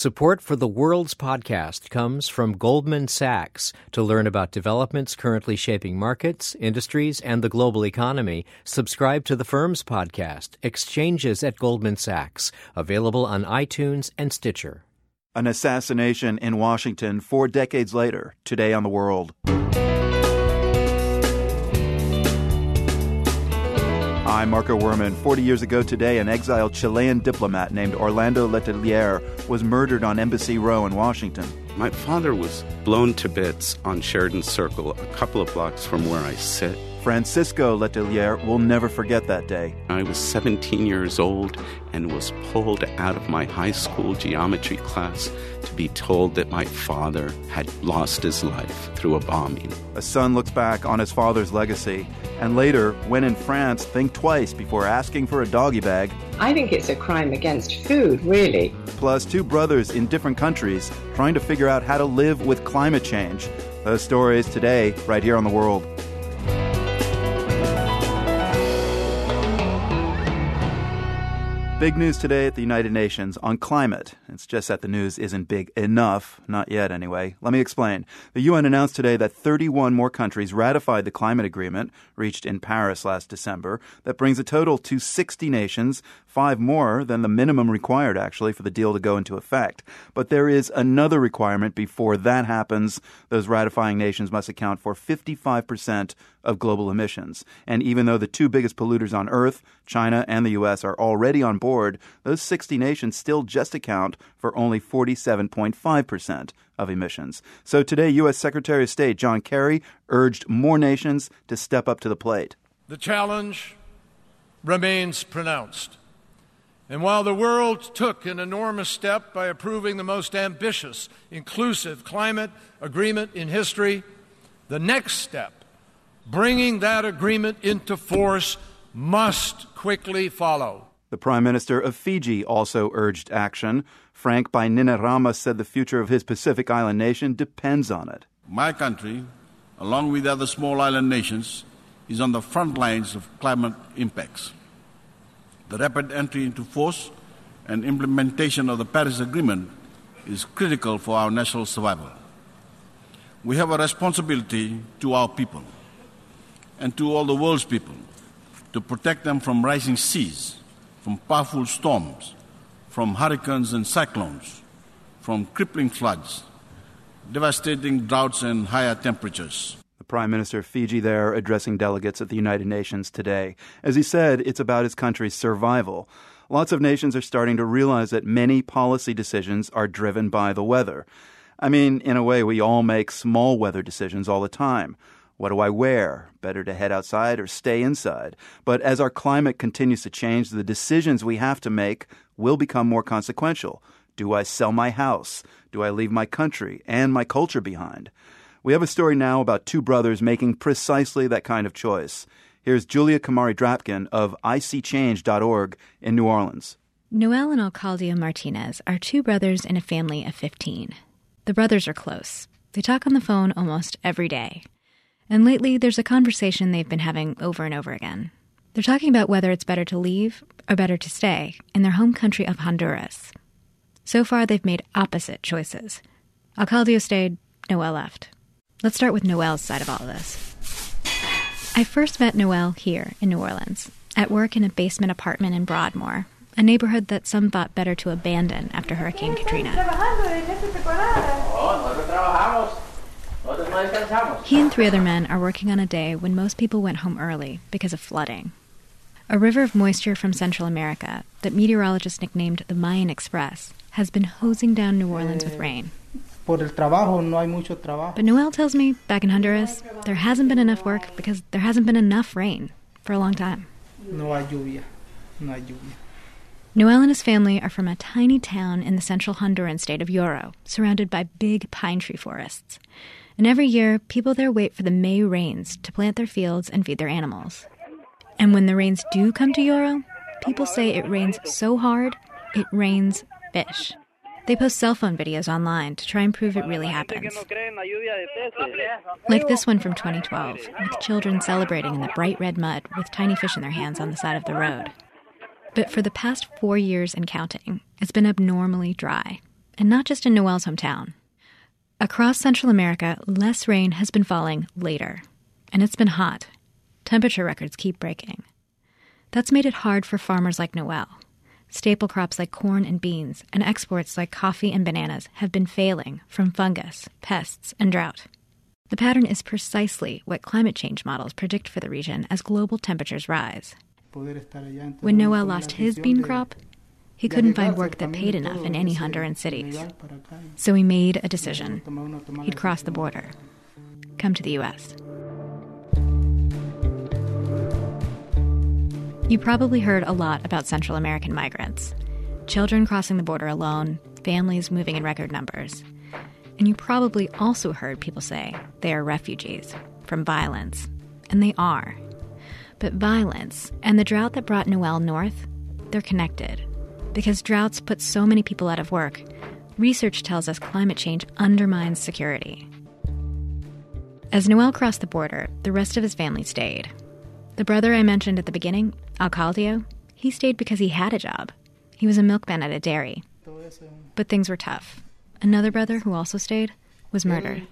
Support for the World's Podcast comes from Goldman Sachs. To learn about developments currently shaping markets, industries, and the global economy, subscribe to the firm's podcast, Exchanges at Goldman Sachs, available on iTunes and Stitcher. An assassination in Washington 4 decades later, today on The World. I'm Marco Werman. 40 years ago today, an exiled Chilean diplomat named Orlando Letelier was murdered on Embassy Row in Washington. My father was blown to bits on Sheridan Circle, a couple of blocks from where I sit. Francisco Letelier will never forget that day. I was 17 years old and was pulled out of my high school geometry class to be told that my father had lost his life through a bombing. A son looks back on his father's legacy, and later, when in France, think twice before asking for a doggy bag. I think it's a crime against food, really. Plus, 2 brothers in different countries trying to figure out how to live with climate change. Those stories today, right here on The World. Big news today at the United Nations on climate. It's just that the news isn't big enough. Not yet, anyway. Let me explain. The UN announced today that 31 more countries ratified the climate agreement reached in Paris last December. That brings a total to 60 nations, 5 more than the minimum required, actually, for the deal to go into effect. But there is another requirement before that happens. Those ratifying nations must account for 55% of global emissions. And even though the 2 biggest polluters on Earth, China and the U.S., are already on board, those 60 nations still just account for only 47.5% of emissions. So today, U.S. Secretary of State John Kerry urged more nations to step up to the plate. The challenge remains pronounced. And while the world took an enormous step by approving the most ambitious, inclusive climate agreement in history, the next step, bringing that agreement into force, must quickly follow. The Prime Minister of Fiji also urged action. Frank Bainimarama said the future of his Pacific island nation depends on it. My country, along with other small island nations, is on the front lines of climate impacts. The rapid entry into force and implementation of the Paris Agreement is critical for our national survival. We have a responsibility to our people and to all the world's people to protect them from rising seas, from powerful storms, from hurricanes and cyclones, from crippling floods, devastating droughts and higher temperatures. The Prime Minister of Fiji there addressing delegates at the United Nations today. As he said, it's about his country's survival. Lots of nations are starting to realize that many policy decisions are driven by the weather. I mean, in a way, we all make small weather decisions all the time. What do I wear? Better to head outside or stay inside? But as our climate continues to change, the decisions we have to make will become more consequential. Do I sell my house? Do I leave my country and my culture behind? We have a story now about 2 brothers making precisely that kind of choice. Here's Julia Kamari-Drapkin of ICChange.org in New Orleans. Noel and Alcaldio Martinez are 2 brothers in a family of 15. The brothers are close. They talk on the phone almost every day. And lately, there's a conversation they've been having over and over again. They're talking about whether it's better to leave or better to stay in their home country of Honduras. So far, they've made opposite choices. Alcaldio stayed, Noel left. Let's start with Noel's side of all of this. I first met Noel here in New Orleans, at work in a basement apartment in Broadmoor, a neighborhood that some thought better to abandon after Hurricane Katrina. He and 3 other men are working on a day when most people went home early because of flooding. A river of moisture from Central America that meteorologists nicknamed the Mayan Express has been hosing down New Orleans with rain. But Noel tells me, back in Honduras, there hasn't been enough work because there hasn't been enough rain for a long time. Noel and his family are from a tiny town in the central Honduran state of Yoro, surrounded by big pine tree forests. And every year, people there wait for the May rains to plant their fields and feed their animals. And when the rains do come to Yoro, people say it rains so hard, it rains fish. They post cell phone videos online to try and prove it really happens. Like this one from 2012, with children celebrating in the bright red mud with tiny fish in their hands on the side of the road. But for the past 4 years and counting, it's been abnormally dry. and not just in Noel's hometown. Across Central America, less rain has been falling later, and it's been hot. Temperature records keep breaking. That's made it hard for farmers like Noel. Staple crops like corn and beans and exports like coffee and bananas have been failing from fungus, pests, and drought. The pattern is precisely what climate change models predict for the region as global temperatures rise. When Noel lost his bean crop, he couldn't find work that paid enough in any Honduran cities. So he made a decision. He'd cross the border, come to the U.S. You probably heard a lot about Central American migrants. Children crossing the border alone, families moving in record numbers. And you probably also heard people say they are refugees from violence. And they are. But violence and the drought that brought Noel north, they're connected. Because droughts put so many people out of work, research tells us climate change undermines security. As Noel crossed the border, the rest of his family stayed. The brother I mentioned at the beginning, Alcaldio, he stayed because he had a job. He was a milkman at a dairy. But things were tough. Another brother who also stayed was murdered.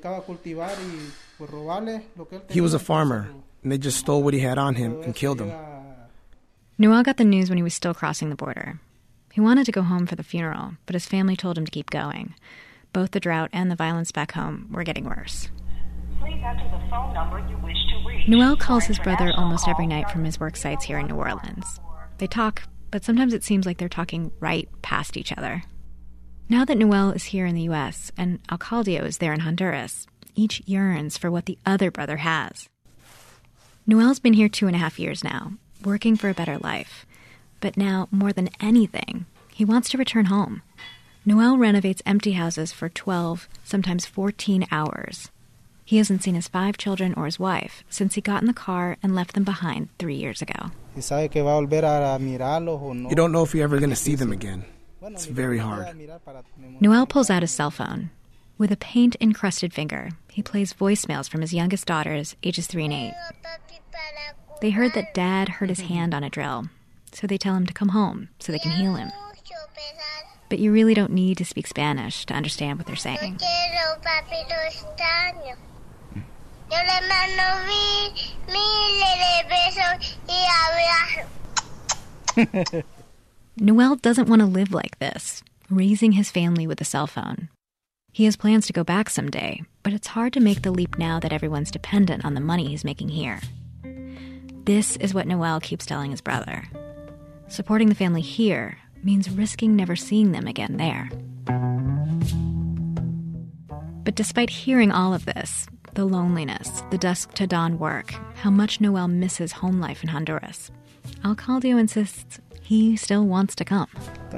He was a farmer, and they just stole what he had on him and killed him. Noel got the news when he was still crossing the border. He wanted to go home for the funeral, but his family told him to keep going. Both the drought and the violence back home were getting worse. Please enter the phone number you wish to reach. Noel calls his brother almost every night from his work sites here in New Orleans. They talk, but sometimes it seems like they're talking right past each other. Now that Noel is here in the U.S. and Alcaldio is there in Honduras, each yearns for what the other brother has. Noel's been here 2.5 years now, working for a better life. But now, more than anything, he wants to return home. Noel renovates empty houses for 12, sometimes 14 hours. He hasn't seen his 5 children or his wife since he got in the car and left them behind 3 years ago. You don't know if you're ever going to see them again. It's very hard. Noel pulls out his cell phone. With a paint-encrusted finger, he plays voicemails from his youngest daughters, ages 3 and 8. They heard that Dad hurt his hand on a drill, so they tell him to come home so they can heal him. But you really don't need to speak Spanish to understand what they're saying. Noel doesn't want to live like this, raising his family with a cell phone. He has plans to go back someday, but it's hard to make the leap now that everyone's dependent on the money he's making here. This is what Noel keeps telling his brother. Supporting the family here means risking never seeing them again there. But despite hearing all of this, the loneliness, the dusk to dawn work, how much Noel misses home life in Honduras, Alcaldio insists he still wants to come.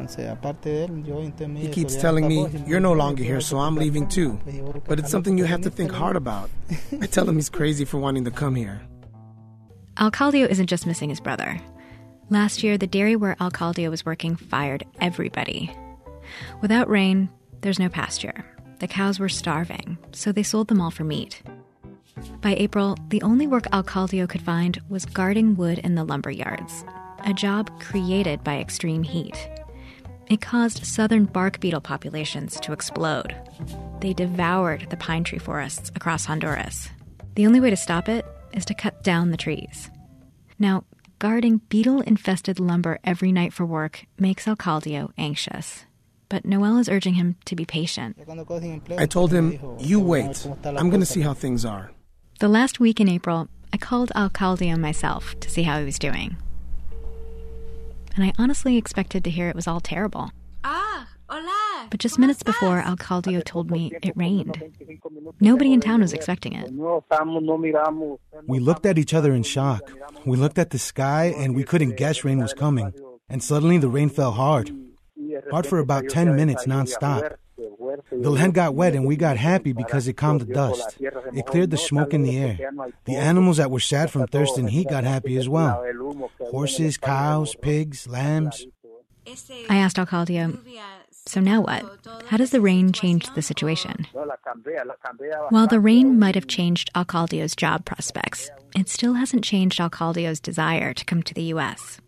He keeps telling me, you're no longer here, so I'm leaving too. But it's something you have to think hard about. I tell him he's crazy for wanting to come here. Alcaldio isn't just missing his brother. Last year, the dairy where Alcaldio was working fired everybody. Without rain, there's no pasture. The cows were starving, so they sold them all for meat. By April, the only work Alcaldio could find was guarding wood in the lumber yards, a job created by extreme heat. It caused southern bark beetle populations to explode. They devoured the pine tree forests across Honduras. The only way to stop it is to cut down the trees. Now, guarding beetle-infested lumber every night for work makes Alcaldio anxious. But Noel is urging him to be patient. I told him, you wait. I'm going to see how things are. The last week in April, I called Alcaldio myself to see how he was doing. And I honestly expected to hear it was all terrible. But just minutes before, Alcaldio told me it rained. Nobody in town was expecting it. We looked at each other in shock. We looked at the sky and we couldn't guess rain was coming. And suddenly the rain fell hard. Hard for about 10 minutes nonstop. The land got wet and we got happy because it calmed the dust. It cleared the smoke in the air. The animals that were sad from thirst and heat got happy as well. Horses, cows, pigs, lambs. I asked Alcaldio, so now what? How does the rain change the situation? While the rain might have changed Alcaldio's job prospects, it still hasn't changed Alcaldio's desire to come to the U.S.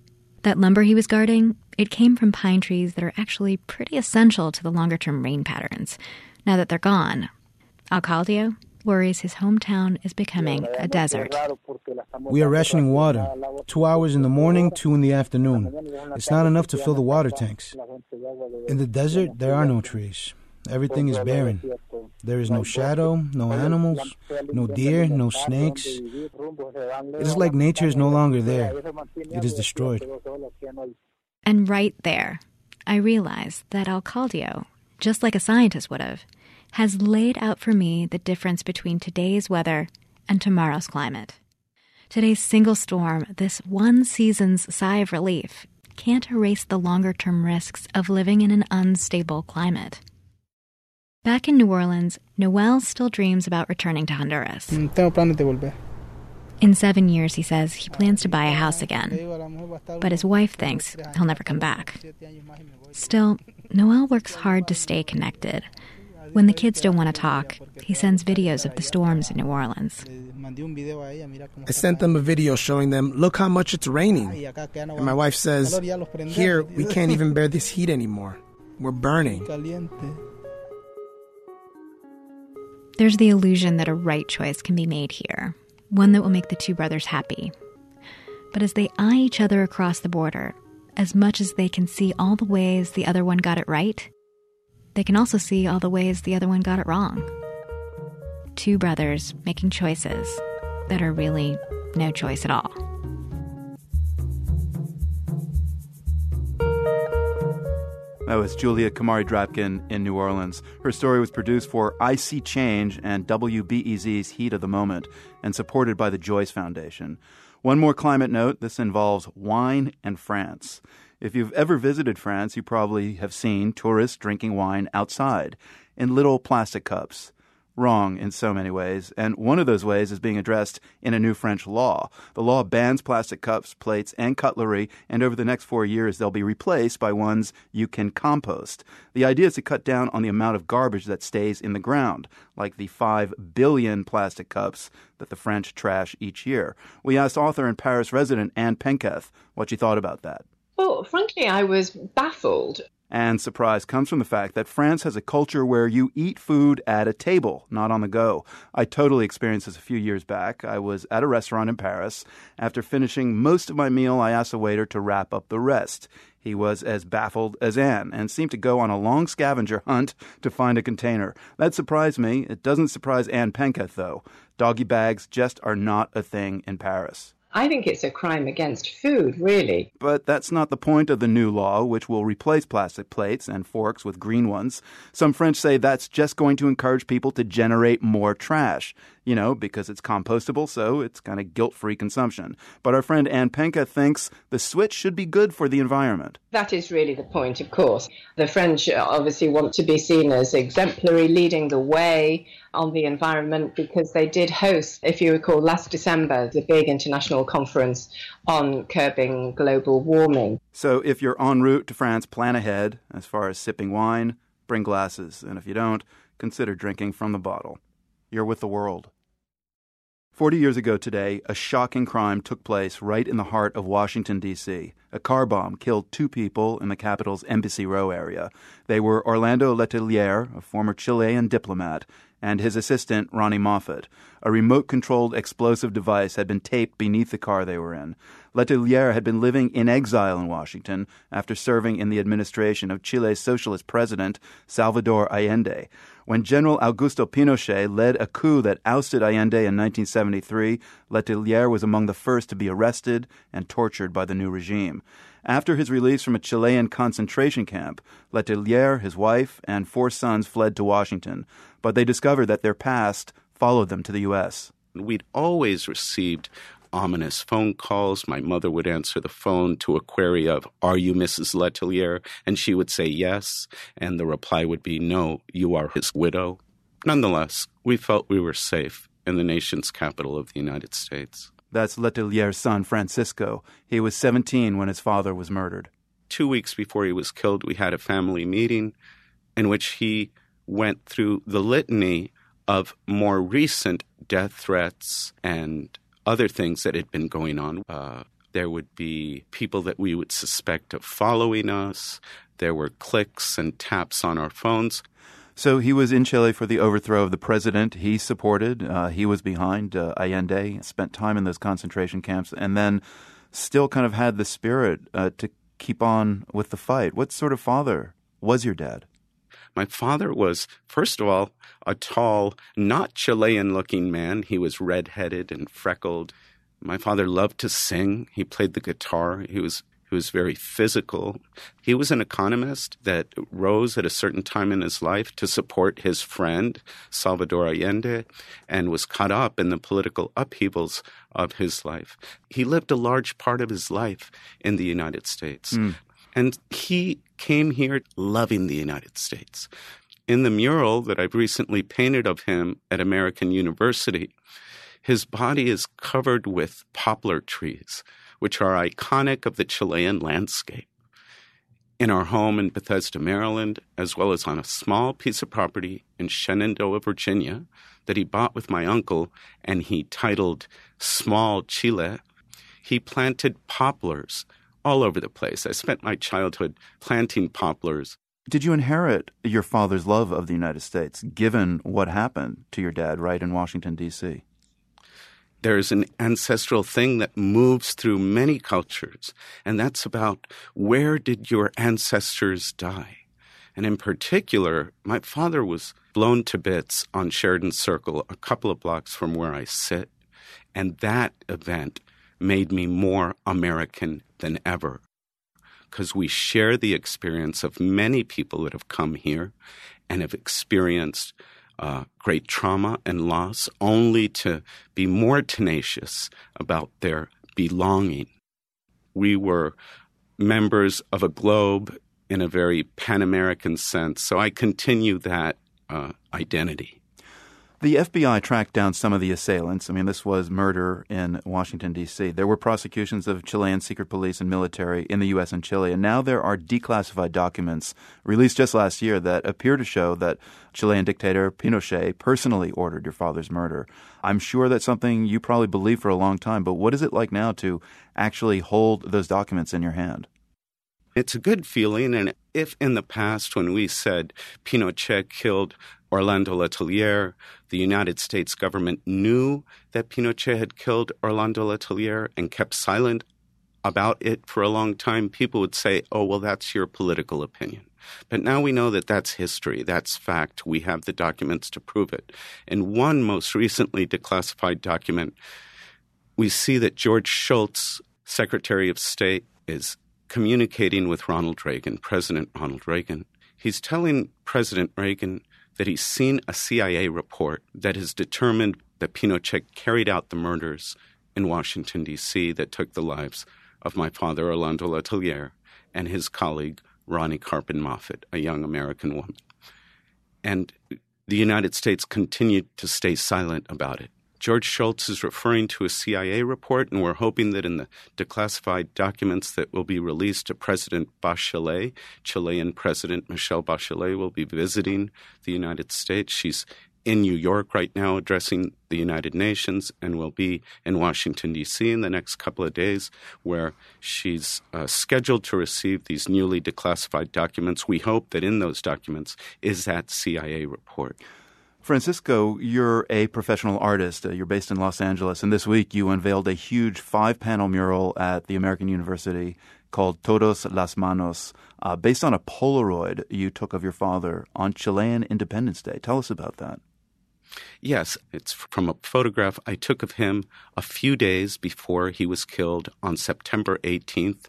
That lumber he was guarding, it came from pine trees that are actually pretty essential to the longer-term rain patterns. Now that they're gone, Alcaldio worries his hometown is becoming a desert. We are rationing water. 2 hours in the morning, 2 in the afternoon. It's not enough to fill the water tanks. In the desert, there are no trees. Everything is barren. There is no shadow, no animals, no deer, no snakes. It is like nature is no longer there. It is destroyed. And right there, I realized that Alcaldio, just like a scientist would have, has laid out for me the difference between today's weather and tomorrow's climate. Today's single storm, this one season's sigh of relief, can't erase the longer-term risks of living in an unstable climate. Back in New Orleans, Noel still dreams about returning to Honduras. In 7 years, he says, he plans to buy a house again. But his wife thinks he'll never come back. Still, Noel works hard to stay connected. When the kids don't want to talk, he sends videos of the storms in New Orleans. I sent them a video showing them, look how much it's raining. And my wife says, here, we can't even bear this heat anymore. We're burning. There's the illusion that a right choice can be made here, one that will make the two brothers happy. But as they eye each other across the border, as much as they can see all the ways the other one got it right, they can also see all the ways the other one got it wrong. Two brothers making choices that are really no choice at all. That was Julia Kamari-Drapkin in New Orleans. Her story was produced for I See Change and WBEZ's Heat of the Moment and supported by the Joyce Foundation. One more climate note, this involves wine and France. If you've ever visited France, you probably have seen tourists drinking wine outside in little plastic cups. Wrong in so many ways, and one of those ways is being addressed in a new French law. The law bans plastic cups, plates, and cutlery, and over the next 4 years they'll be replaced by ones you can compost. The idea is to cut down on the amount of garbage that stays in the ground, like the 5 billion plastic cups that the French trash each year. We asked author and Paris resident Anne Penketh what she thought about that. Well, frankly, I was baffled. And surprise comes from the fact that France has a culture where you eat food at a table, not on the go. I totally experienced this a few years back. I was at a restaurant in Paris. After finishing most of my meal, I asked the waiter to wrap up the rest. He was as baffled as Anne and seemed to go on a long scavenger hunt to find a container. That surprised me. It doesn't surprise Anne Penketh, though. Doggy bags just are not a thing in Paris. I think it's a crime against food, really. But that's not the point of the new law, which will replace plastic plates and forks with green ones. Some French say that's just going to encourage people to generate more trash. You know, because it's compostable, so it's kind of guilt-free consumption. But our friend Anne Penketh thinks the switch should be good for the environment. That is really the point, of course. The French obviously want to be seen as exemplary, leading the way on the environment, because they did host, if you recall, last December, the big international conference on curbing global warming. So if you're en route to France, plan ahead. As far as sipping wine, bring glasses. And if you don't, consider drinking from the bottle. You're with the world. 40 years ago today, a shocking crime took place right in the heart of Washington, D.C. A car bomb killed 2 people in the capital's Embassy Row area. They were Orlando Letelier, a former Chilean diplomat, and his assistant, Ronnie Moffat. A remote-controlled explosive device had been taped beneath the car they were in. Letelier had been living in exile in Washington after serving in the administration of Chile's socialist president, Salvador Allende. When General Augusto Pinochet led a coup that ousted Allende in 1973, Letelier was among the first to be arrested and tortured by the new regime. After his release from a Chilean concentration camp, Letelier, his wife, and 4 sons fled to Washington, but they discovered that their past followed them to the U.S. We'd always received ominous phone calls. My mother would answer the phone to a query of, "Are you Mrs. Letelier?" And she would say yes, and the reply would be, "No, you are his widow." Nonetheless, we felt we were safe in the nation's capital of the United States. That's Letelier's son, Francisco. He was 17 when his father was murdered. 2 weeks before he was killed, we had a family meeting in which he went through the litany of more recent death threats and other things that had been going on. There would be people that we would suspect of following us. There were clicks and taps on our phones. So he was in Chile for the overthrow of the president he supported. He was behind Allende, spent time in those concentration camps, and then still kind of had the spirit to keep on with the fight. What sort of father was your dad? My father was, first of all, a tall, not Chilean-looking man. He was redheaded and freckled. My father loved to sing. He played the guitar. He was very physical. He was an economist that rose at a certain time in his life to support his friend, Salvador Allende, and was caught up in the political upheavals of his life. He lived a large part of his life in the United States. And he came here loving the United States. In the mural that I've recently painted of him at American University, his body is covered with poplar trees, which are iconic of the Chilean landscape. In our home in Bethesda, Maryland, as well as on a small piece of property in Shenandoah, Virginia, that he bought with my uncle and he titled Small Chile, he planted poplars all over the place. I spent my childhood planting poplars. Did you inherit your father's love of the United States, given what happened to your dad right in Washington, D.C.? There's an ancestral thing that moves through many cultures, and that's about where did your ancestors die? And in particular, my father was blown to bits on Sheridan Circle, a couple of blocks from where I sit, and that event made me more American than ever, because we share the experience of many people that have come here and have experienced great trauma and loss, only to be more tenacious about their belonging. We were members of a globe in a very Pan-American sense, so I continue that identity. The FBI tracked down some of the assailants. I mean, this was murder in Washington, D.C. There were prosecutions of Chilean secret police and military in the U.S. and Chile, and now there are declassified documents released just last year that appear to show that Chilean dictator Pinochet personally ordered your father's murder. I'm sure that's something you probably believed for a long time, but what is it like now to actually hold those documents in your hand? It's a good feeling, and if in the past when we said Pinochet killed Orlando Letelier, the United States government knew that Pinochet had killed Orlando Letelier and kept silent about it for a long time, people would say, oh, well, that's your political opinion. But now we know that that's history, that's fact. We have the documents to prove it. In one most recently declassified document, we see that George Shultz, Secretary of State, is communicating with Ronald Reagan, President Ronald Reagan. He's telling President Reagan that he's seen a CIA report that has determined that Pinochet carried out the murders in Washington, D.C. that took the lives of my father, Orlando Letelier, and his colleague, Ronnie Carpen Moffett, a young American woman. And the United States continued to stay silent about it. George Shultz is referring to a CIA report, and we're hoping that in the declassified documents that will be released to President Bachelet, Chilean President Michelle Bachelet will be visiting the United States. She's in New York right now addressing the United Nations and will be in Washington, D.C. in the next couple of days, where she's scheduled to receive these newly declassified documents. We hope that in those documents is that CIA report. Francisco, you're a professional artist. You're based in Los Angeles, and this week you unveiled a huge 5-panel mural at the American University called Todos las Manos, based on a Polaroid you took of your father on Chilean Independence Day. Tell us about that. Yes, it's from a photograph I took of him a few days before he was killed on September 18th,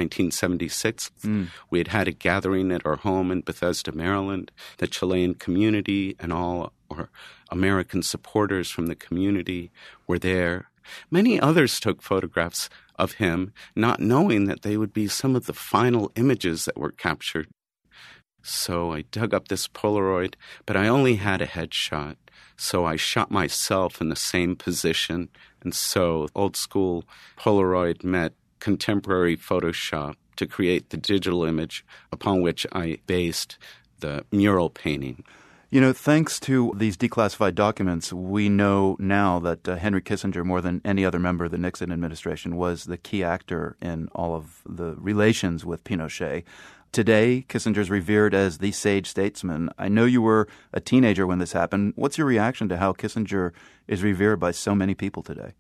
1976. We had had a gathering at our home in Bethesda, Maryland. The Chilean community and all our American supporters from the community were there. Many others took photographs of him, not knowing that they would be some of the final images that were captured. So I dug up this Polaroid, but I only had a headshot. So I shot myself in the same position. And so old school Polaroid met contemporary Photoshop to create the digital image upon which I based the mural painting. You know, thanks to these declassified documents, we know now that Henry Kissinger, more than any other member of the Nixon administration, was the key actor in all of the relations with Pinochet. Today, Kissinger's revered as the sage statesman. I know you were a teenager when this happened. What's your reaction to how Kissinger is revered by so many people today?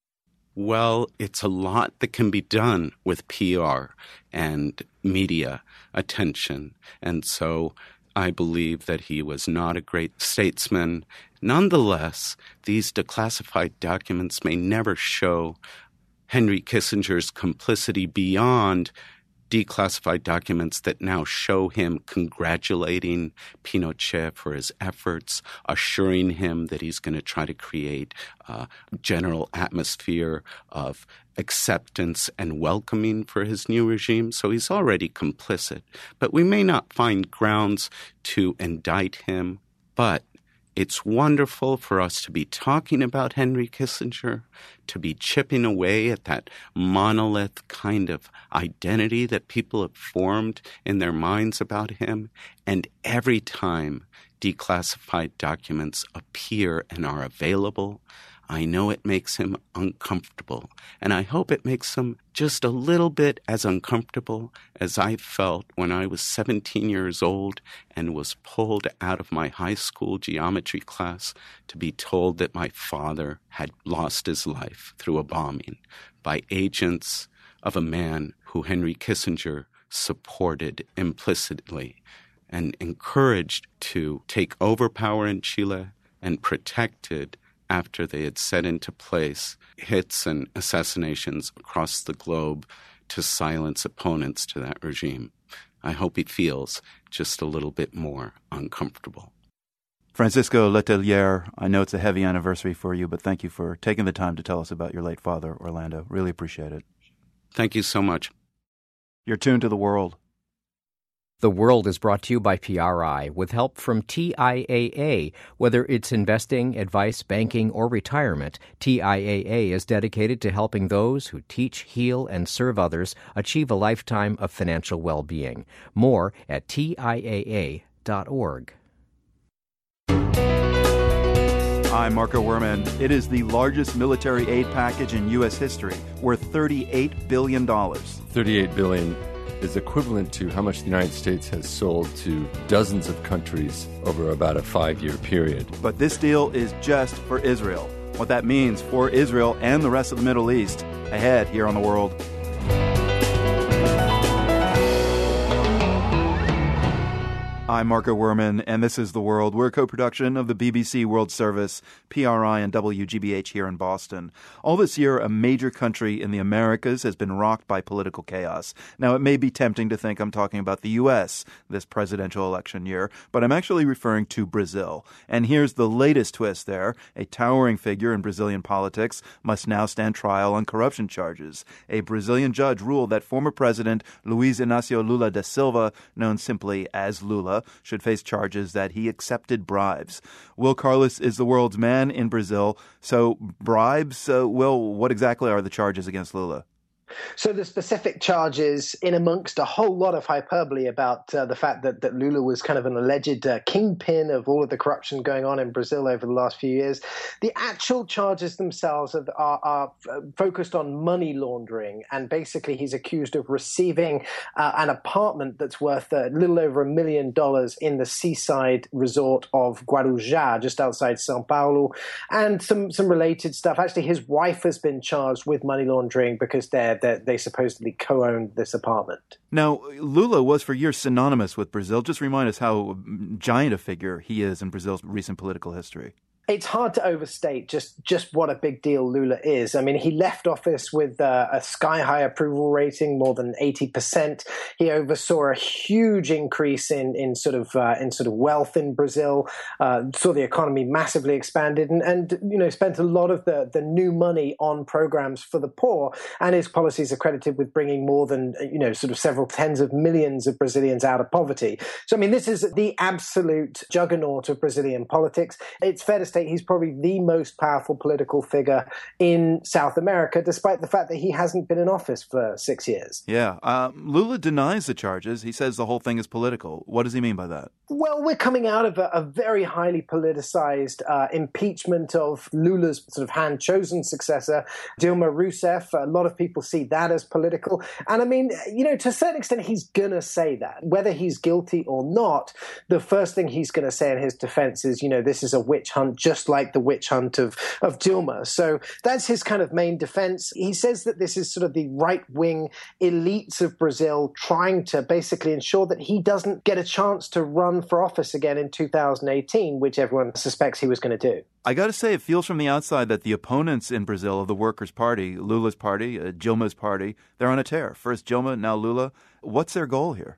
Well, it's a lot that can be done with PR and media attention. And so I believe that he was not a great statesman. Nonetheless, these declassified documents may never show Henry Kissinger's complicity beyond declassified documents that now show him congratulating Pinochet for his efforts, assuring him that he's going to try to create a general atmosphere of acceptance and welcoming for his new regime. So he's already complicit. But we may not find grounds to indict him, but it's wonderful for us to be talking about Henry Kissinger, to be chipping away at that monolith kind of identity that people have formed in their minds about him. And every time declassified documents appear and are available, I know it makes him uncomfortable, and I hope it makes him just a little bit as uncomfortable as I felt when I was 17 years old and was pulled out of my high school geometry class to be told that my father had lost his life through a bombing by agents of a man who Henry Kissinger supported implicitly and encouraged to take over power in Chile and protected after they had set into place hits and assassinations across the globe to silence opponents to that regime. I hope he feels just a little bit more uncomfortable. Francisco Letelier, I know it's a heavy anniversary for you, but thank you for taking the time to tell us about your late father, Orlando. Really appreciate it. Thank you so much. You're tuned to The World. The World is brought to you by PRI with help from TIAA. Whether it's investing, advice, banking, or retirement, TIAA is dedicated to helping those who teach, heal, and serve others achieve a lifetime of financial well-being. More at TIAA.org. I'm Marco Werman. It is the largest military aid package in U.S. history, worth $38 billion. $38 billion is equivalent to how much the United States has sold to dozens of countries over about a 5-year period. But this deal is just for Israel. What that means for Israel and the rest of the Middle East, ahead here on The World. I'm Marco Werman, and this is The World. We're a co-production of the BBC World Service, PRI, and WGBH here in Boston. All this year, a major country in the Americas has been rocked by political chaos. Now, it may be tempting to think I'm talking about the U.S. this presidential election year, but I'm actually referring to Brazil. And here's the latest twist there. A towering figure in Brazilian politics must now stand trial on corruption charges. A Brazilian judge ruled that former President Luiz Inácio Lula da Silva, known simply as Lula, should face charges that he accepted bribes. Will Carlos is The World's man in Brazil. So bribes, Will, what exactly are the charges against Lula? So the specific charges, in amongst a whole lot of hyperbole about the fact that Lula was kind of an alleged kingpin of all of the corruption going on in Brazil over the last few years, the actual charges themselves are focused on money laundering. And basically, he's accused of receiving an apartment that's worth a little over $1 million in the seaside resort of Guarujá, just outside São Paulo, and some related stuff. Actually, his wife has been charged with money laundering because they supposedly co-owned this apartment. Now, Lula was for years synonymous with Brazil. Just remind us how giant a figure he is in Brazil's recent political history. It's hard to overstate just what a big deal Lula is. I mean, he left office with a sky-high approval rating, more than 80%. He oversaw a huge increase in sort of wealth in Brazil. Saw the economy massively expanded, and spent a lot of the new money on programs for the poor. And his policies are credited with bringing more than sort of several tens of millions of Brazilians out of poverty. So I mean, this is the absolute juggernaut of Brazilian politics. It's fair to state he's probably the most powerful political figure in South America, despite the fact that he hasn't been in office for 6 years. Yeah. Lula denies the charges. He says the whole thing is political. What does he mean by that? Well, we're coming out of a very highly politicized impeachment of Lula's sort of hand-chosen successor, Dilma Rousseff. A lot of people see that as political. And I mean, to a certain extent, he's going to say that. Whether he's guilty or not, the first thing he's going to say in his defense is, this is a witch hunt, just like the witch hunt of Dilma. So that's his kind of main defense. He says that this is sort of the right-wing elites of Brazil trying to basically ensure that he doesn't get a chance to run for office again in 2018, which everyone suspects he was going to do. I got to say, it feels from the outside that the opponents in Brazil of the Workers' Party, Lula's party, Dilma's party, they're on a tear. First Dilma, now Lula. What's their goal here?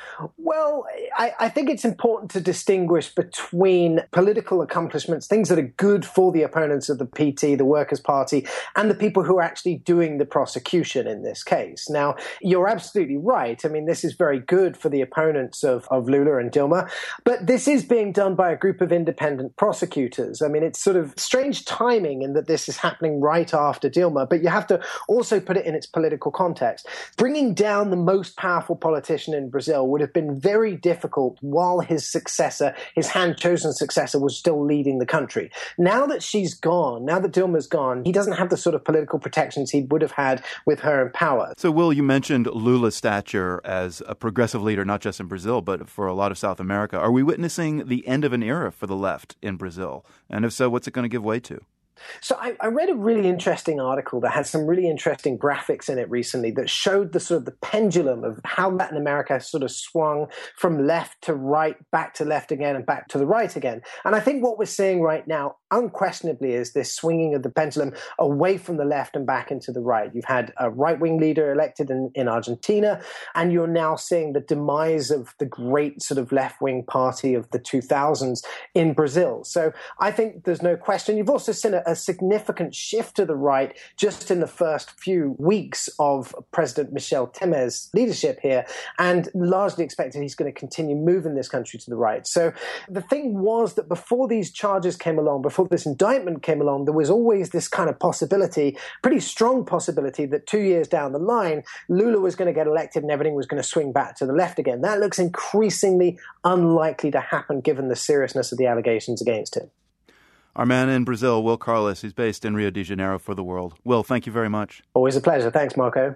Well, I think it's important to distinguish between political accomplishments, things that are good for the opponents of the PT, the Workers' Party, and the people who are actually doing the prosecution in this case. Now, you're absolutely right. I mean, this is very good for the opponents of Lula and Dilma, but this is being done by a group of independent prosecutors. I mean, it's sort of strange timing in that this is happening right after Dilma, but you have to also put it in its political context. Bringing down the most powerful politician in Brazil would have been very difficult while his successor, his hand-chosen successor, was still leading the country. Now that she's gone, now that Dilma's gone, he doesn't have the sort of political protections he would have had with her in power. So, Will, you mentioned Lula's stature as a progressive leader, not just in Brazil, but for a lot of South America. Are we witnessing the end of an era for the left in Brazil? And if so, what's it going to give way to? So I read a really interesting article that had some really interesting graphics in it recently that showed the sort of the pendulum of how Latin America sort of swung from left to right, back to left again, and back to the right again. And I think what we're seeing right now, unquestionably, is this swinging of the pendulum away from the left and back into the right. You've had a right-wing leader elected in Argentina, and you're now seeing the demise of the great sort of left-wing party of the 2000s in Brazil. So I think there's no question. You've also seen a significant shift to the right just in the first few weeks of President Michel Temer's leadership here, and largely expected he's going to continue moving this country to the right. So the thing was that before these charges came along, before this indictment came along, there was always this kind of possibility, pretty strong possibility, that 2 years down the line, Lula was going to get elected and everything was going to swing back to the left again. That looks increasingly unlikely to happen given the seriousness of the allegations against him. Our man in Brazil, Will Carlos, he's based in Rio de Janeiro for The World. Will, thank you very much. Always a pleasure. Thanks, Marco.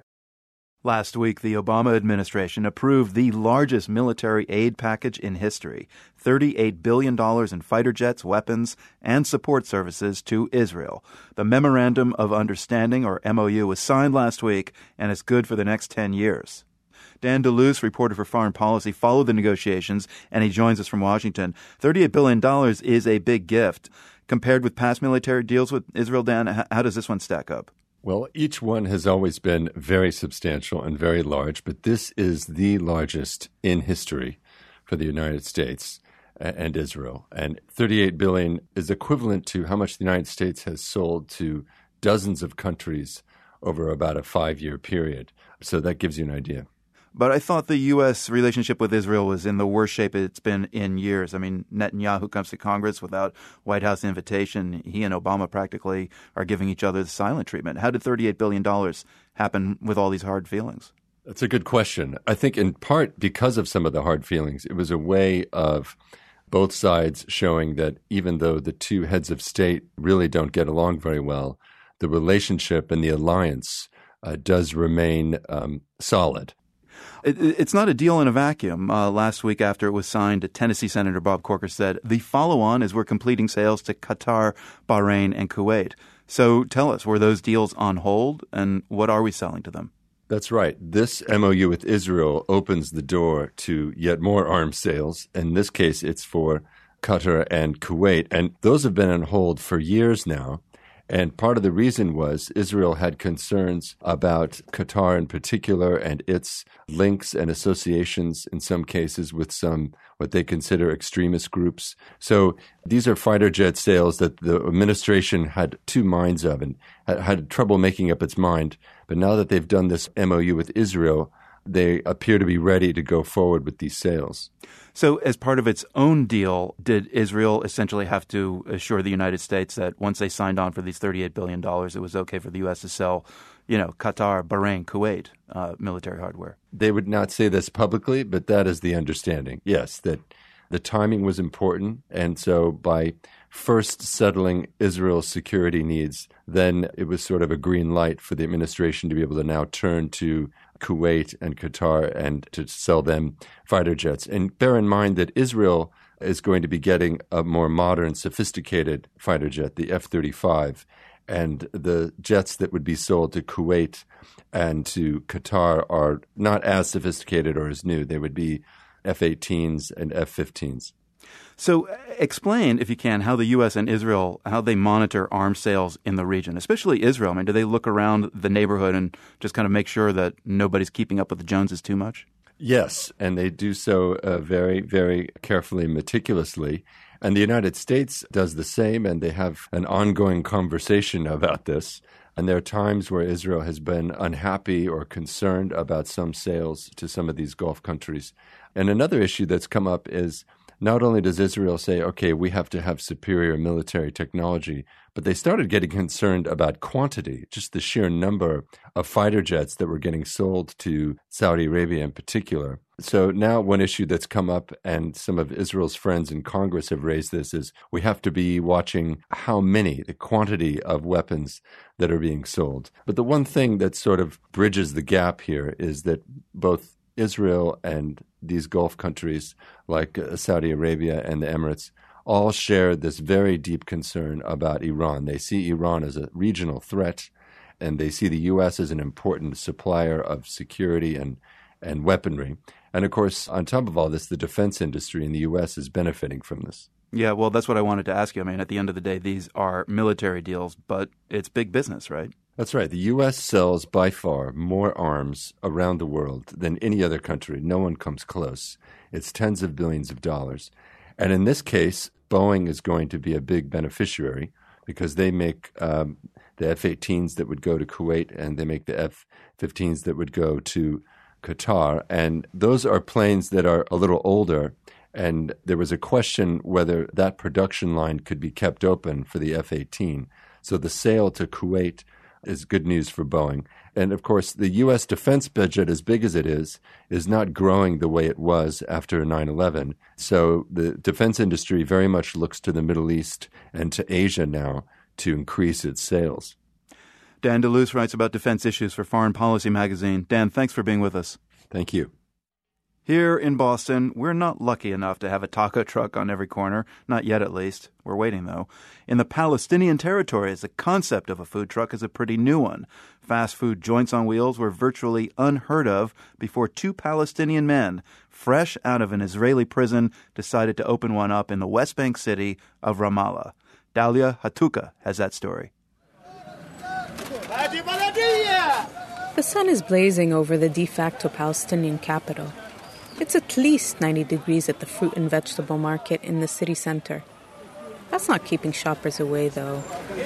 Last week, the Obama administration approved the largest military aid package in history, $38 billion in fighter jets, weapons, and support services to Israel. The Memorandum of Understanding, or MOU, was signed last week, and it's good for the next 10 years. Dan DeLuce, reporter for Foreign Policy, followed the negotiations, and he joins us from Washington. $38 billion is a big gift. Compared with past military deals with Israel, Dan, how does this one stack up? Well, each one has always been very substantial and very large, but this is the largest in history for the United States and Israel. And $38 billion is equivalent to how much the United States has sold to dozens of countries over about a 5-year period. So that gives you an idea. But I thought the U.S. relationship with Israel was in the worst shape it's been in years. I mean, Netanyahu comes to Congress without White House invitation. He and Obama practically are giving each other the silent treatment. How did $38 billion happen with all these hard feelings? That's a good question. I think in part because of some of the hard feelings, it was a way of both sides showing that even though the two heads of state really don't get along very well, the relationship and the alliance does remain solid. It's not a deal in a vacuum. Last week after it was signed, Tennessee Senator Bob Corker said, the follow-on is we're completing sales to Qatar, Bahrain, and Kuwait. So tell us, were those deals on hold, and what are we selling to them? That's right. This MOU with Israel opens the door to yet more arms sales. In this case, it's for Qatar and Kuwait, and those have been on hold for years now. And part of the reason was Israel had concerns about Qatar in particular and its links and associations in some cases with some what they consider extremist groups. So these are fighter jet sales that the administration had two minds of and had trouble making up its mind. But now that they've done this MOU with Israel, they appear to be ready to go forward with these sales. So as part of its own deal, did Israel essentially have to assure the United States that once they signed on for these $38 billion, it was okay for the U.S. to sell, Qatar, Bahrain, Kuwait military hardware? They would not say this publicly, but that is the understanding, yes, that The timing was important, and so by first settling Israel's security needs, then it was sort of a green light for the administration to be able to now turn to Kuwait and Qatar and to sell them fighter jets. And bear in mind that Israel is going to be getting a more modern, sophisticated fighter jet, the F-35, and the jets that would be sold to Kuwait and to Qatar are not as sophisticated or as new. They would be F-18s and F-15s. So explain, if you can, how the U.S. and Israel, how they monitor arms sales in the region, especially Israel. I mean, do they look around the neighborhood and just kind of make sure that nobody's keeping up with the Joneses too much? Yes, and they do so very, very carefully and meticulously. And the United States does the same, and they have an ongoing conversation about this. And there are times where Israel has been unhappy or concerned about some sales to some of these Gulf countries. And another issue that's come up is not only does Israel say, okay, we have to have superior military technology, but they started getting concerned about quantity, just the sheer number of fighter jets that were getting sold to Saudi Arabia in particular. So now one issue that's come up, and some of Israel's friends in Congress have raised this, is we have to be watching how many, the quantity of weapons that are being sold. But the one thing that sort of bridges the gap here is that both Israel and these Gulf countries like Saudi Arabia and the Emirates all share this very deep concern about Iran. They see Iran as a regional threat, and they see the U.S. as an important supplier of security and weaponry. And of course, on top of all this, the defense industry in the U.S. is benefiting from this. Yeah, well, that's what I wanted to ask you. I mean, at the end of the day, these are military deals, but it's big business, right? That's right. The U.S. sells by far more arms around the world than any other country. No one comes close. It's tens of billions of dollars. And in this case, Boeing is going to be a big beneficiary because they make the F-18s that would go to Kuwait, and they make the F-15s that would go to Qatar. And those are planes that are a little older. And there was a question whether that production line could be kept open for the F-18. So the sale to Kuwait is good news for Boeing. And of course, the U.S. defense budget, as big as it is not growing the way it was after 9/11. So the defense industry very much looks to the Middle East and to Asia now to increase its sales. Dan DeLuce writes about defense issues for Foreign Policy magazine. Dan, thanks for being with us. Thank you. Here in Boston, we're not lucky enough to have a taco truck on every corner. Not yet, at least. We're waiting, though. In the Palestinian territories, the concept of a food truck is a pretty new one. Fast food joints on wheels were virtually unheard of before two Palestinian men, fresh out of an Israeli prison, decided to open one up in the West Bank city of Ramallah. Dalia Hatuka has that story. The sun is blazing over the de facto Palestinian capital. It's at least 90 degrees at the fruit and vegetable market in the city center. That's not keeping shoppers away, though.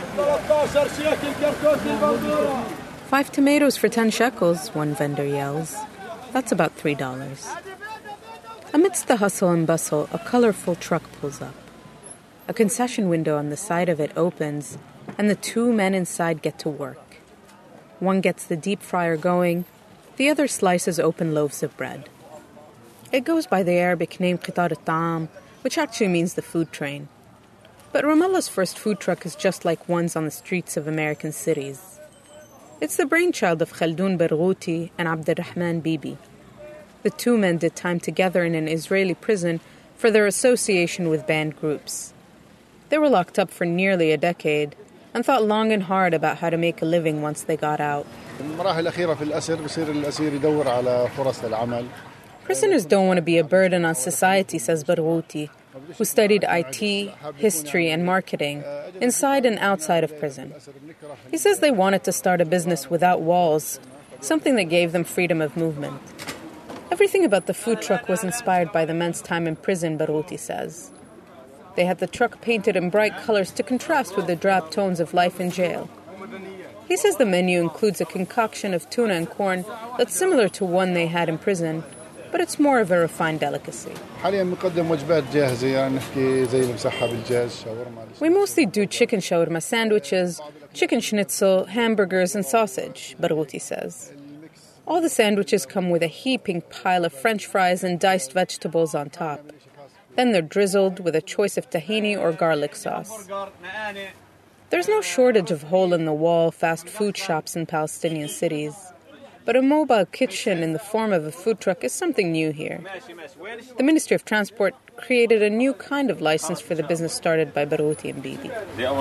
5 tomatoes for 10 shekels, one vendor yells. That's about $3. Amidst the hustle and bustle, a colorful truck pulls up. A concession window on the side of it opens, and the two men inside get to work. One gets the deep fryer going, the other slices open loaves of bread. It goes by the Arabic name Qitar al-Ta'am, which actually means the food train. But Ramallah's first food truck is just like ones on the streets of American cities. It's the brainchild of Khaldun Barghouti and Abdurrahman Bibi. The two men did time together in an Israeli prison for their association with banned groups. They were locked up for nearly a decade and thought long and hard about how to make a living once they got out. Prisoners don't want to be a burden on society, says Barghouti, who studied IT, history, and marketing inside and outside of prison. He says they wanted to start a business without walls, something that gave them freedom of movement. Everything about the food truck was inspired by the men's time in prison, Barghouti says. They had the truck painted in bright colors to contrast with the drab tones of life in jail. He says the menu includes a concoction of tuna and corn that's similar to one they had in prison, but it's more of a refined delicacy. We mostly do chicken shawarma sandwiches, chicken schnitzel, hamburgers, and sausage, Barghouti says. All the sandwiches come with a heaping pile of French fries and diced vegetables on top. Then they're drizzled with a choice of tahini or garlic sauce. There's no shortage of hole-in-the-wall fast food shops in Palestinian cities. But a mobile kitchen in the form of a food truck is something new here. The Ministry of Transport created a new kind of license for the business started by Barghouti and Bibi.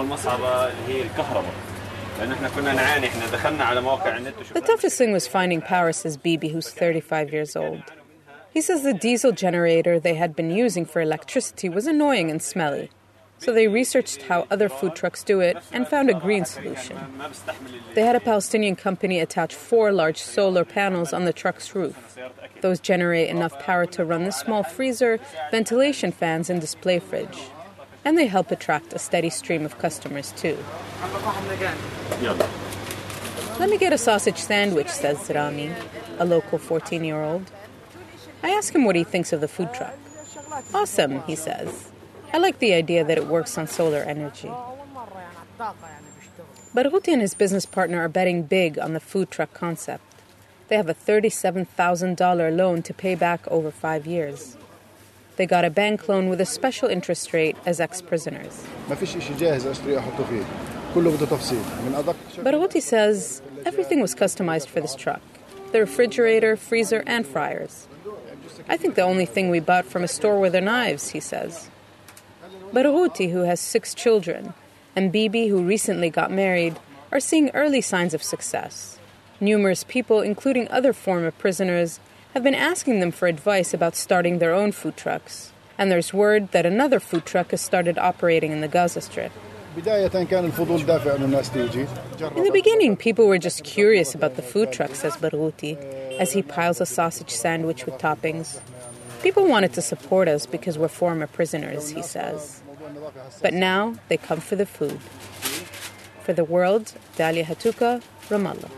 The toughest thing was finding power, says Bibi, who's 35 years old. He says the diesel generator they had been using for electricity was annoying and smelly. So they researched how other food trucks do it and found a green solution. They had a Palestinian company attach 4 large solar panels on the truck's roof. Those generate enough power to run the small freezer, ventilation fans, and display fridge. And they help attract a steady stream of customers, too. Let me get a sausage sandwich, says Rami, a local 14-year-old. I ask him what he thinks of the food truck. Awesome, he says. I like the idea that it works on solar energy. Barghouti and his business partner are betting big on the food truck concept. They have a $37,000 loan to pay back over 5 years. They got a bank loan with a special interest rate as ex-prisoners. Barghouti says everything was customized for this truck. The refrigerator, freezer, and fryers. I think the only thing we bought from a store were the knives, he says. Barghouti, who has 6 children, and Bibi, who recently got married, are seeing early signs of success. Numerous people, including other former prisoners, have been asking them for advice about starting their own food trucks. And there's word that another food truck has started operating in the Gaza Strip. In the beginning, people were just curious about the food truck, says Barghouti, as he piles a sausage sandwich with toppings. People wanted to support us because we're former prisoners, he says. But now they come for the food. For the World, Dalia Hatuka, Ramallah.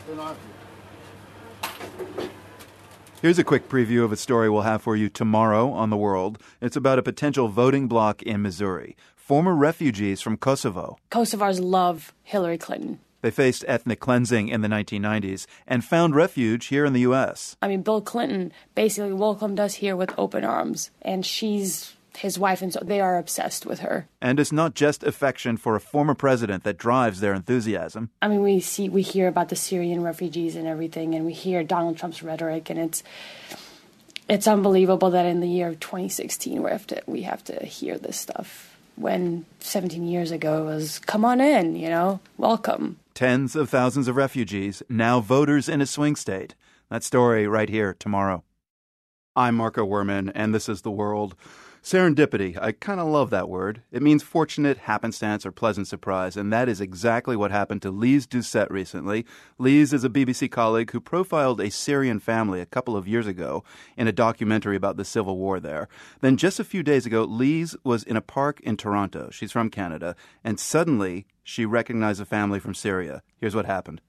Here's a quick preview of a story we'll have for you tomorrow on The World. It's about a potential voting bloc in Missouri. Former refugees from Kosovo. Kosovars love Hillary Clinton. They faced ethnic cleansing in the 1990s and found refuge here in the U.S. I mean, Bill Clinton basically welcomed us here with open arms, and she's his wife, and so they are obsessed with her. And it's not just affection for a former president that drives their enthusiasm. I mean, we hear about the Syrian refugees and everything, and we hear Donald Trump's rhetoric, and it's unbelievable that in the year of 2016 we have to hear this stuff. When 17 years ago it was, come on in, welcome. Tens of thousands of refugees, now voters in a swing state. That story right here tomorrow. I'm Marco Werman, and this is The World. Serendipity, I kind of love that word. It means fortunate, happenstance, or pleasant surprise, and that is exactly what happened to Lise Doucette recently. Lise is a BBC colleague who profiled a Syrian family a couple of years ago in a documentary about the civil war there. Then just a few days ago, Lise was in a park in Toronto. She's from Canada, and suddenly she recognized a family from Syria. Here's what happened.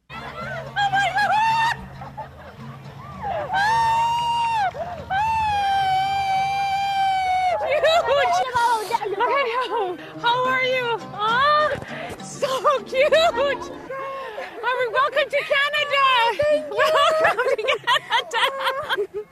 How are you? Oh, so cute! Welcome to Canada! Welcome to Canada!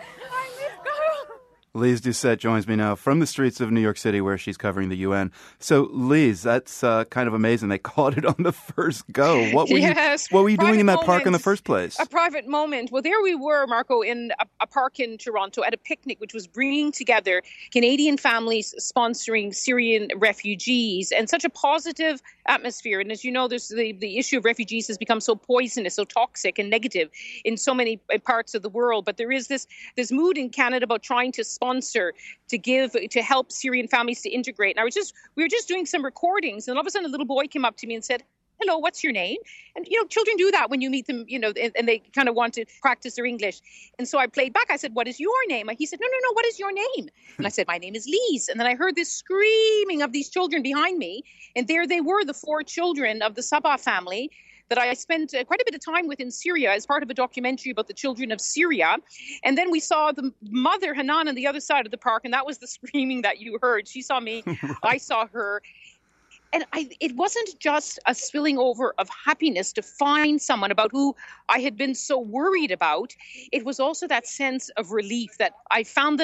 Lise Doucette joins me now from the streets of New York City, where she's covering the UN. So, Lise, that's kind of amazing. They caught it on the first go. What were you doing in that park in the first place? A private moment. Well, there we were, Marco, in a park in Toronto at a picnic, which was bringing together Canadian families sponsoring Syrian refugees, and such a positive atmosphere. And as you know, there's the issue of refugees has become so poisonous, so toxic and negative in so many parts of the world. But there is this mood in Canada about trying to sponsor, to help Syrian families to integrate. And we were just doing some recordings, and all of a sudden a little boy came up to me and said, "Hello, what's your name?" And, children do that when you meet them, and they kind of want to practice their English. And so I played back. I said, "What is your name?" He said, No, what is your name? And I said, "My name is Lise." And then I heard this screaming of these children behind me. And there they were, the 4 children of the Sabah family that I spent quite a bit of time with in Syria as part of a documentary about the children of Syria. And then we saw the mother, Hanan, on the other side of the park, and that was the screaming that you heard. She saw me, I saw her. And it wasn't just a spilling over of happiness to find someone about who I had been so worried about. It was also that sense of relief that I found them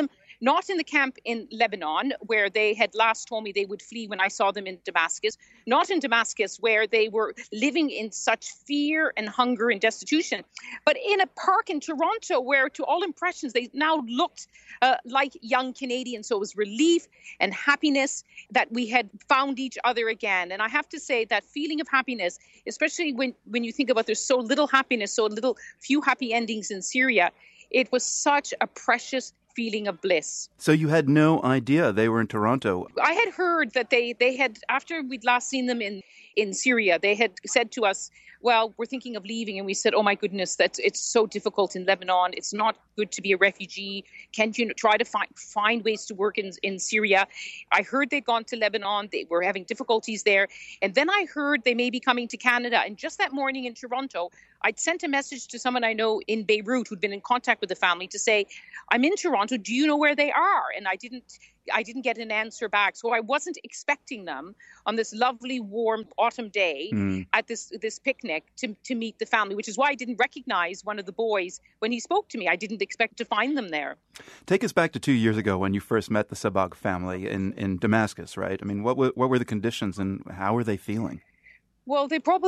not in the camp in Lebanon, where they had last told me they would flee when I saw them in Damascus, not in Damascus, where they were living in such fear and hunger and destitution, but in a park in Toronto, where to all impressions, they now looked like young Canadians. So it was relief and happiness that we had found each other again. And I have to say that feeling of happiness, especially when you think about there's so little happiness, few happy endings in Syria, it was such a precious feeling of bliss. So you had no idea they were in Toronto? I had heard that they had, after we'd last seen them in Syria, they had said to us, well, we're thinking of leaving. And we said, oh, my goodness, it's so difficult in Lebanon. It's not good to be a refugee. Can't you try to find ways to work in Syria? I heard they'd gone to Lebanon. They were having difficulties there. And then I heard they may be coming to Canada. And just that morning in Toronto, I'd sent a message to someone I know in Beirut who'd been in contact with the family to say, I'm in Toronto. Do you know where they are? And I didn't get an answer back. So I wasn't expecting them on this lovely, warm autumn day at this picnic to meet the family, which is why I didn't recognize one of the boys when he spoke to me. I didn't expect to find them there. Take us back to 2 years ago when you first met the Sabag family in Damascus, right? I mean, what were the conditions and how were they feeling? Well,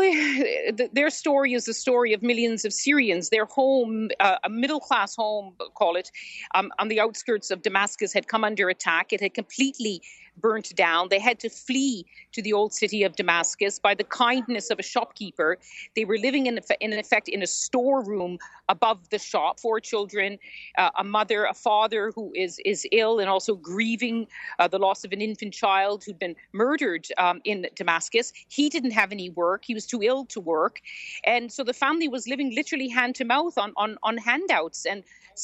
their story is the story of millions of Syrians. Their home, a middle-class home, call it, on the outskirts of Damascus had come under attack. It had completely burnt down. They had to flee to the old city of Damascus by the kindness of a shopkeeper. They were living in effect in a storeroom above the shop. 4 children, a mother, a father who is ill and also grieving the loss of an infant child who'd been murdered in Damascus. He didn't have any work. He was too ill to work. And so the family was living literally hand to mouth on handouts. And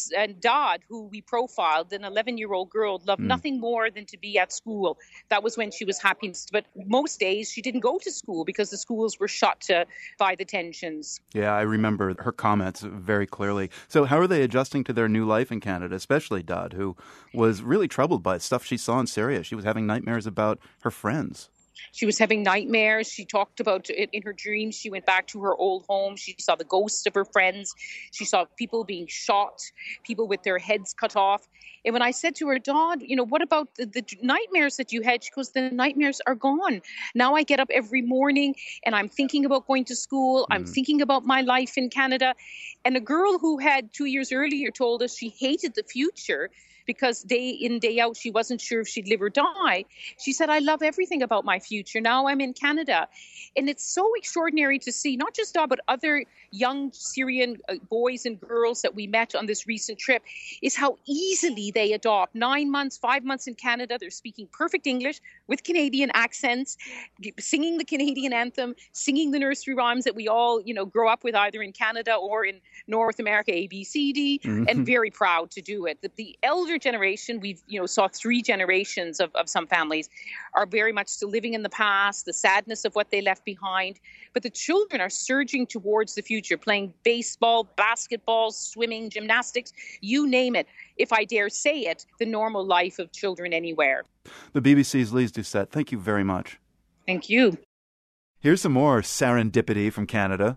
Dad, who we profiled, an 11-year-old girl, loved nothing more than to be at school. That was when she was happiest. But most days she didn't go to school because the schools were shut by the tensions. Yeah, I remember her comments very clearly. So how are they adjusting to their new life in Canada, especially Dad, who was really troubled by stuff she saw in Syria? She was having nightmares about her friends. She was having nightmares. She talked about it in her dreams. She went back to her old home. She saw the ghosts of her friends. She saw people being shot, people with their heads cut off. And when I said to her, Dawn, what about the nightmares that you had? She goes, the nightmares are gone. Now I get up every morning and I'm thinking about going to school. I'm thinking about my life in Canada. And a girl who had 2 years earlier told us she hated the future because day in, day out, she wasn't sure if she'd live or die. She said, I love everything about my future. Now I'm in Canada. And it's so extraordinary to see, not just Dawn, but other young Syrian boys and girls that we met on this recent trip, is how easily they adopt. 9 months, 5 months in Canada, they're speaking perfect English with Canadian accents, singing the Canadian anthem, singing the nursery rhymes that we all, grow up with either in Canada or in North America, A, B, C, D, and very proud to do it. The elder generation, we've saw 3 generations of some families, are very much still living in the past, the sadness of what they left behind. But the children are surging towards the future, playing baseball, basketball, swimming, gymnastics, you name it. If I dare say it, the normal life of children anywhere. The BBC's Lise Doucette, thank you very much. Thank you. Here's some more serendipity from Canada.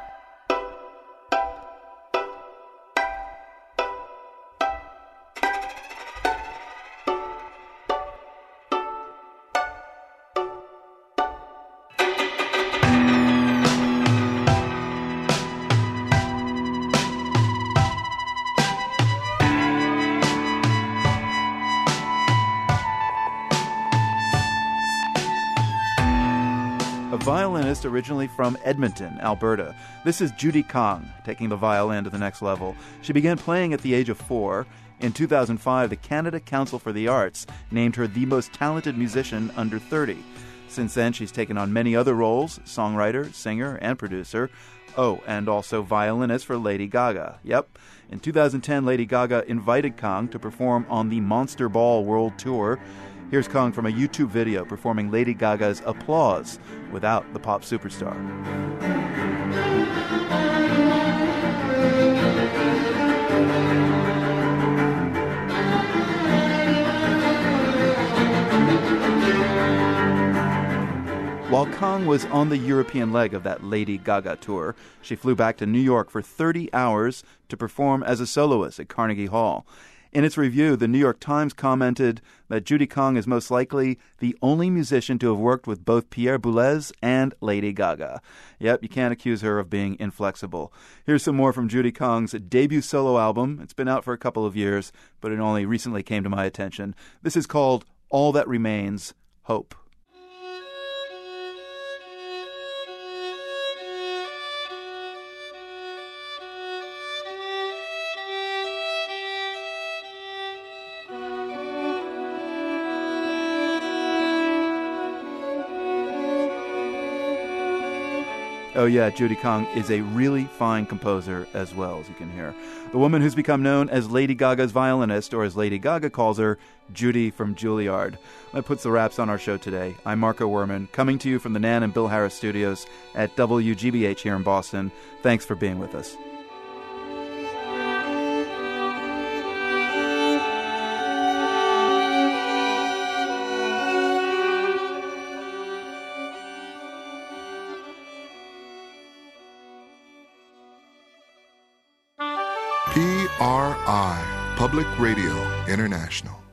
Violinist originally from Edmonton, Alberta. This is Judy Kang, taking the violin to the next level. She began playing at the age of 4. In 2005, the Canada Council for the Arts named her the most talented musician under 30. Since then, she's taken on many other roles, songwriter, singer, and producer. Oh, and also violinist for Lady Gaga. Yep. In 2010, Lady Gaga invited Kang to perform on the Monster Ball World Tour. Here's Kang from a YouTube video performing Lady Gaga's Applause without the pop superstar. While Kang was on the European leg of that Lady Gaga tour, she flew back to New York for 30 hours to perform as a soloist at Carnegie Hall. In its review, the New York Times commented that Judy Kong is most likely the only musician to have worked with both Pierre Boulez and Lady Gaga. Yep, you can't accuse her of being inflexible. Here's some more from Judy Kong's debut solo album. It's been out for a couple of years, but it only recently came to my attention. This is called All That Remains, Hope. Oh yeah, Judy Kong is a really fine composer as well, as you can hear. The woman who's become known as Lady Gaga's violinist, or as Lady Gaga calls her, Judy from Juilliard. That puts the wraps on our show today. I'm Marco Werman, coming to you from the Nan and Bill Harris studios at WGBH here in Boston. Thanks for being with us. PRI, Public Radio International.